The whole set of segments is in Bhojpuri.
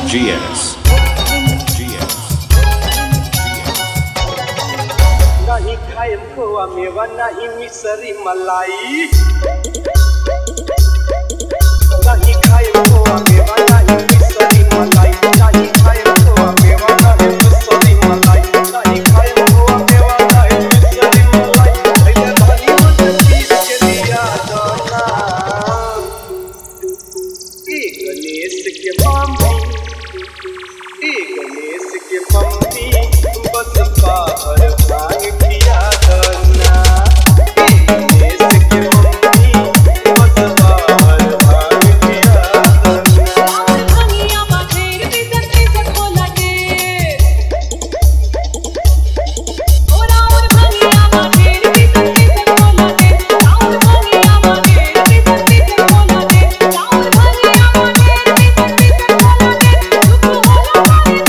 GS. नहीं खाए खोआ मेवा नहीं मिसरी मलाई नहीं खाए खोआ मेवा नहीं मिसरी मलाई नहीं खाए खोआ मेवा नहीं मिसरी मलाई नहीं खाए खोआ मेवा नहीं मिसरी मलाई पहले भानी मुझे पीस के दिया जाना गणेश के मम्मी बस बाहर भांग पिया करना गणेश के मम्मी बस बाहर भांग पिया करना भांगिया बाहेर दिसत बोला दे और भांगिया बाहेर दिसत बोला दे और भांगिया बाहेर दिसत बोला दे और भांगिया बाहेर दिसत बोला दे दुख होला मारे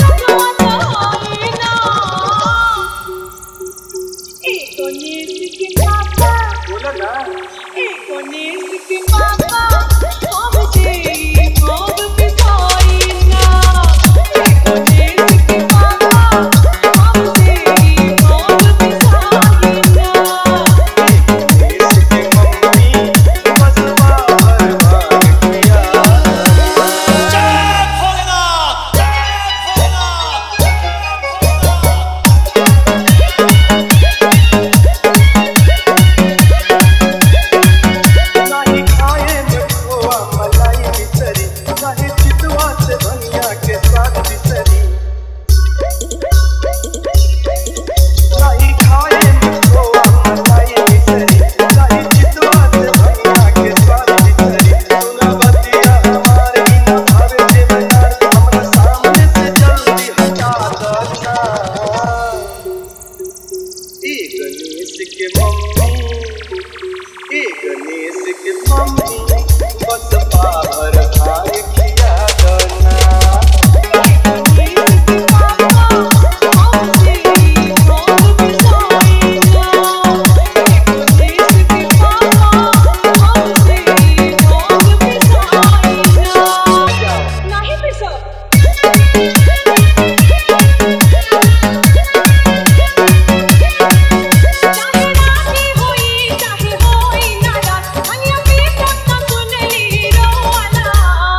गणेश के पापा बोला ना गणेश के पापा हमसे भोग पिसाई ना गणेश के पापा हमसे भोग पिसाई ना गणेश के मम्मी बस बाहर भांग पिया जय भोलेनाथ जय नहीं खाए में खोआ मलाई बिसरी नहीं चितवा से धनिया के स्वाद बिसरी नहीं खाए में खोआ मलाई बिसरी नहीं चितवा से धनिया के स्वाद बिसरी सुना बतिया हमारे बिना भावे देवदार हमरा सामने से जल्दी हटा देना गणेश के मम्मी गणेश के मम्मी बस बाहर भांग पिया करना गणेश के पापा हमसे भोग पिसाई ना गणेश के पापा हमसे भोग पिसाई ना नहीं पिसा चाहे राती होई चाहे होई नारा हनिया पे कोता सुनली रोवाला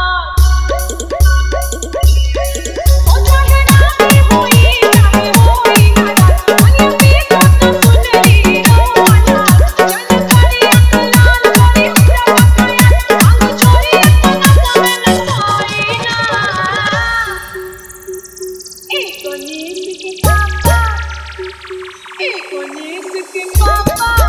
ओ चाहे राती होई चाहे होई नारा हनिया पे कोता सुनली रोवाला चल करी अकलाल करी हमरा बकया अंग छोरी अपना मन नसाई ना गणेश के पापा गणेश के पापा